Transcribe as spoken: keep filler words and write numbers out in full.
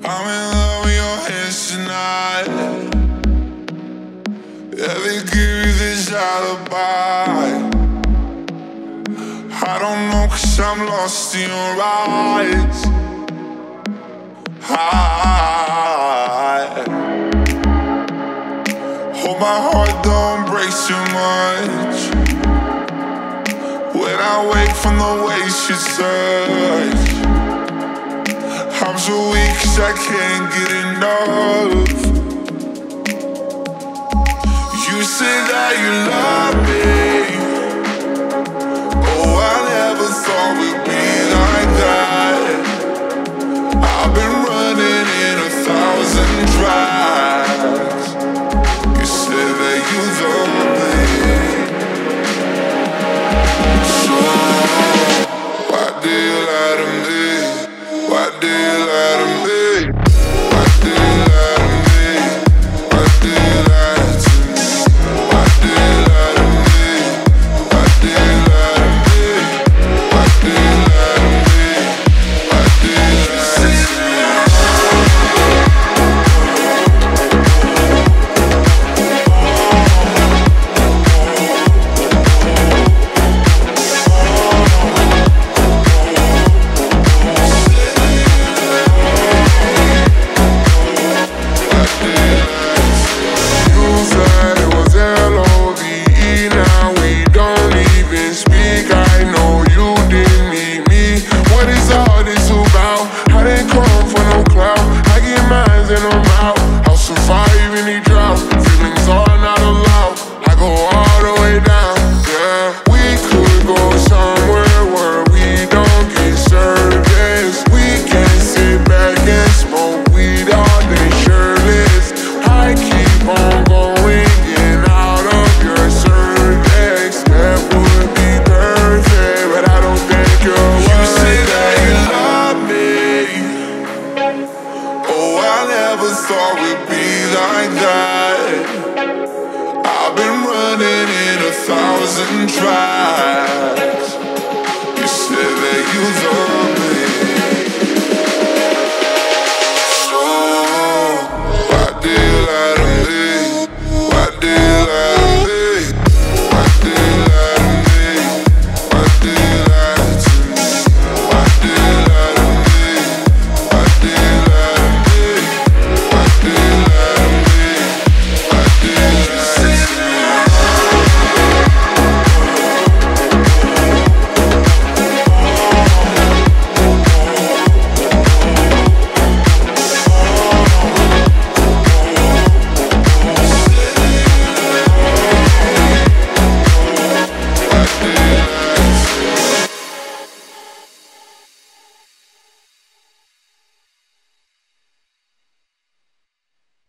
I'm in love with your hands tonight. Yeah, they give you this alibi. I don't know, cause I'm lost in your eyes. I hope my heart don't break too much when I wake from the way you touch. I'm so weak cause I can't get enough. You say that you love me. Oh, I never thought we'd be like that. I've been running in a thousand tracks. You say that you love me. So why do you lie to me? Why do you lie to me? Why do you lie to me? Why do you lie to me? Why do you lie to me? Why do you lie to me? Why do you lie to me? Why do you lie to me? Thought we'd be like that. I've been running in a thousand tries.